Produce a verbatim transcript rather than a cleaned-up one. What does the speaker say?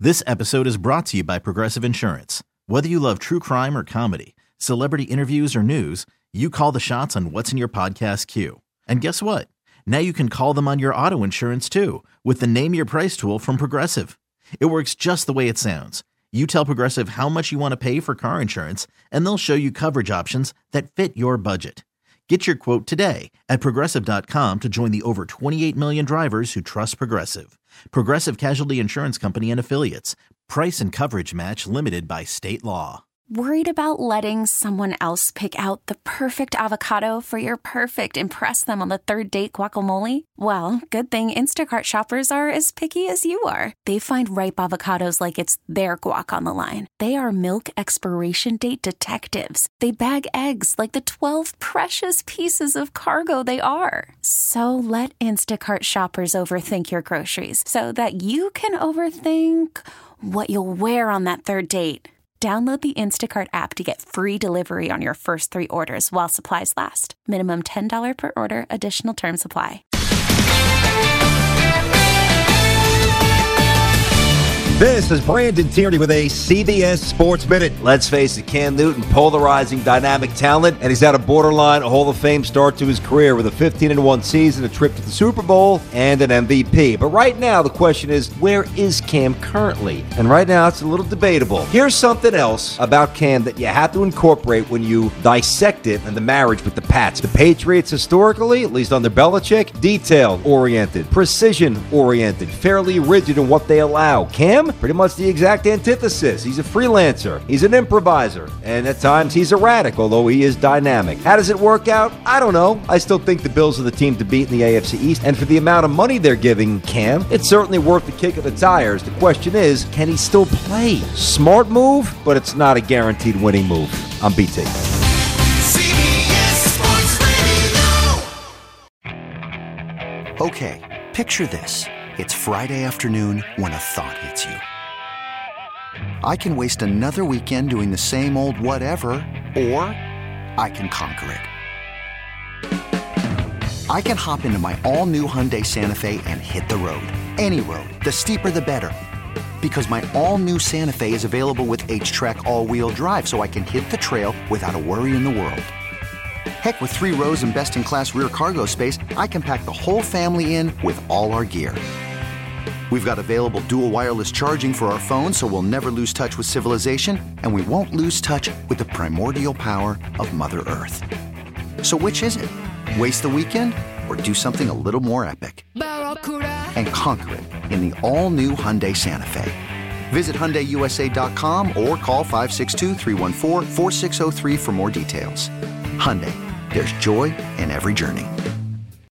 This episode is brought to you by Progressive Insurance. Whether you love true crime or comedy, celebrity interviews or news, you call the shots on what's in your podcast queue. And guess what? Now you can call them on your auto insurance too with the Name Your Price tool from Progressive. It works just the way it sounds. You tell Progressive how much you want to pay for car insurance, and they'll show you coverage options that fit your budget. Get your quote today at Progressive dot com to join the over twenty-eight million drivers who trust Progressive. Progressive Casualty Insurance Company and Affiliates. Price and coverage match limited by state law. Worried about letting someone else pick out the perfect avocado for your perfect impress them on the third date guacamole? Well, good thing Instacart shoppers are as picky as you are. They find ripe avocados like it's their guac on the line. They are milk expiration date detectives. They bag eggs like the twelve precious pieces of cargo they are. So let Instacart shoppers overthink your groceries so that you can overthink what you'll wear on that third date. Download the Instacart app to get free delivery on your first three orders while supplies last. Minimum ten dollars per order. Additional terms apply. This is Brandon Tierney with a C B S Sports Minute. Let's face it, Cam Newton, polarizing dynamic talent, and he's had a borderline Hall of Fame start to his career with a fifteen and one season, a trip to the Super Bowl, and an M V P. But right now, the question is, where is Cam currently? And right now, it's a little debatable. Here's something else about Cam that you have to incorporate when you dissect it and the marriage with the Pats. The Patriots, historically, at least under Belichick, detail-oriented, precision-oriented, fairly rigid in what they allow. Cam, pretty much the exact antithesis. He's a freelancer. He's an improviser. And at times he's erratic, although he is dynamic. How does it work out? I don't know. I still think the Bills are the team to beat in the A F C East. And for the amount of money they're giving Cam, it's certainly worth the kick of the tires. The question is, can he still play? Smart move, but it's not a guaranteed winning move. I'm B T. Okay, picture this. It's Friday afternoon when a thought hits you. I can waste another weekend doing the same old whatever, or I can conquer it. I can hop into my all-new Hyundai Santa Fe and hit the road. Any road. The steeper, the better. Because my all-new Santa Fe is available with H-Track all-wheel drive, so I can hit the trail without a worry in the world. Heck, with three rows and best-in-class rear cargo space, I can pack the whole family in with all our gear. We've got available dual wireless charging for our phones, so we'll never lose touch with civilization, and we won't lose touch with the primordial power of Mother Earth. So which is it? Waste the weekend or do something a little more epic? And conquer it in the all-new Hyundai Santa Fe. Visit Hyundai U S A dot com or call five six two, three one four, four six zero three for more details. Hyundai, there's joy in every journey.